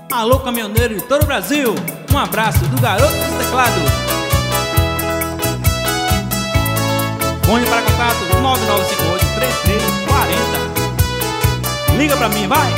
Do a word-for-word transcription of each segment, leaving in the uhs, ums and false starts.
Alô, caminhoneiro de todo o Brasil, um abraço do garoto dos teclados. Fone para contato nove nove cinco oito, três três quatro zero. Liga pra mim, vai!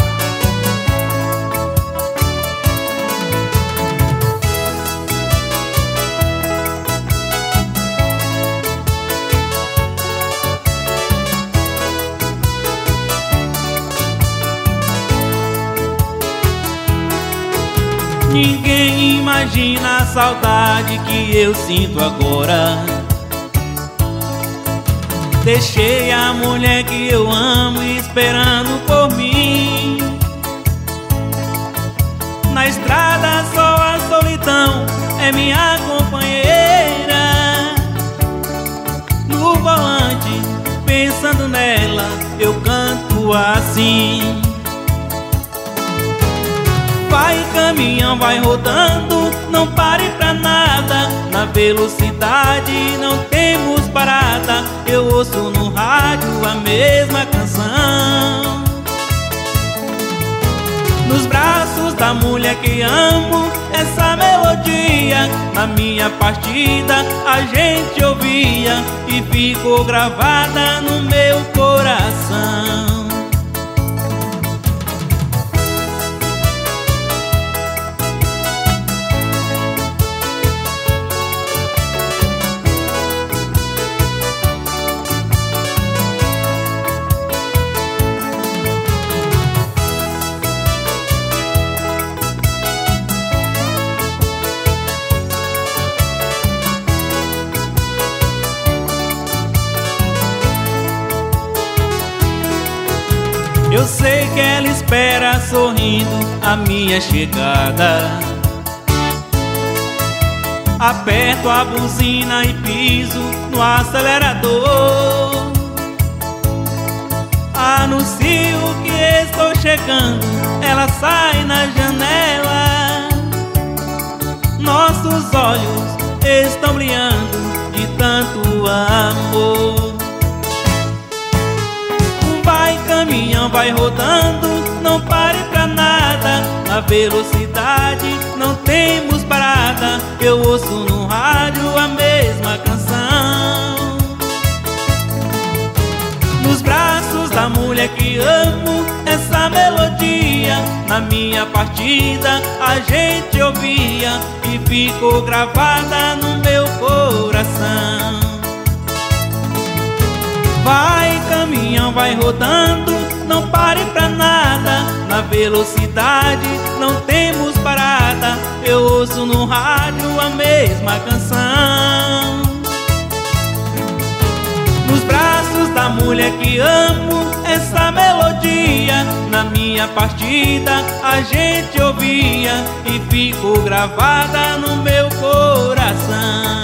Ninguém imagina a saudade que eu sinto agora. Deixei a mulher que eu amo esperando por mim. Na estrada só a solidão é minha companheira. No volante, pensando nela, eu canto assim. Vai caminhão, vai rodando, não pare pra nada. Na velocidade não temos parada. Eu ouço no rádio a mesma canção. Nos braços da mulher que amo, essa melodia. Na minha partida a gente ouvia e ficou gravada no meu coração. Eu sei que ela espera sorrindo a minha chegada. Aperto a buzina e piso no acelerador. Anuncio que estou chegando, ela sai na janela. Nossos olhos estão brilhando de tanto amor. Caminhão vai rodando, não pare pra nada. Na velocidade não temos parada. Eu ouço no rádio a mesma canção. Nos braços da mulher que amo, essa melodia. Na minha partida a gente ouvia e ficou gravada no meu coração. Vai caminhão, vai rodando, não pare pra nada. Na velocidade não temos parada. Eu ouço no rádio a mesma canção. Nos braços da mulher que amo, essa melodia. Na minha partida a gente ouvia e ficou gravada no meu coração.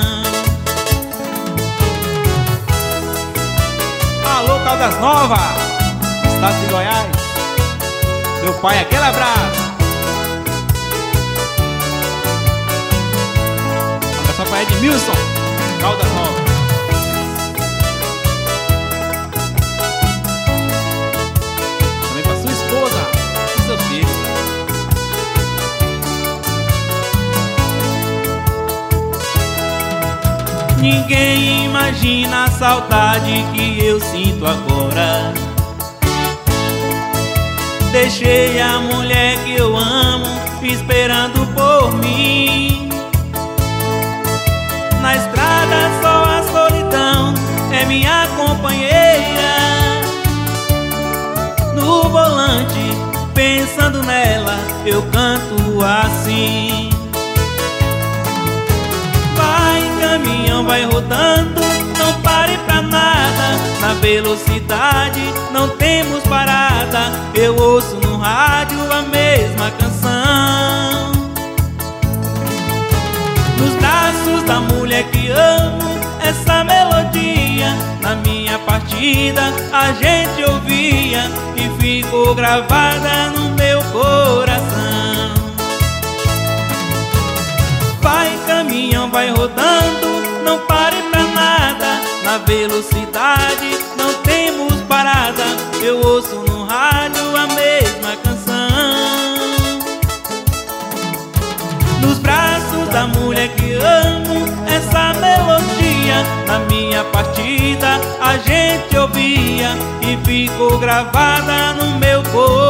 Alô, Caldas Novas, estado de Goiás. Meu pai, aquele abraço. Abraço para Edmilson, Caldas Novas. Também para sua esposa e seus filhos. Ninguém imagina a saudade que eu sinto agora. Deixei a mulher que eu amo esperando por mim. Na estrada só a solidão é minha companheira. No volante, pensando nela, eu canto assim. Caminhão vai rodando, não pare pra nada. Na velocidade não temos parada. Eu ouço no rádio a mesma canção. Nos braços da mulher que amo, essa melodia. Na minha partida a gente ouvia e ficou gravada no meu coração. Vai caminhão, vai rodando, não pare pra nada. Na velocidade não temos parada. Eu ouço no rádio a mesma canção. Nos braços da mulher que amo, essa melodia na minha partida a gente ouvia e ficou gravada no meu coração.